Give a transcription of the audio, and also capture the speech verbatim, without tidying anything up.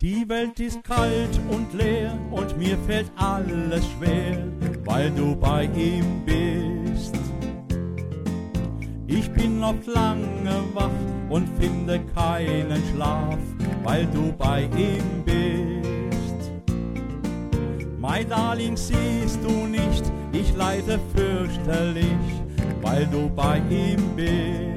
Die Welt ist kalt und leer und mir fällt alles schwer, weil du bei ihm bist. Ich bin oft lange wach und finde keinen Schlaf, weil du bei ihm bist. Mein Darling, siehst du nicht, ich leide fürchterlich, weil du bei ihm bist.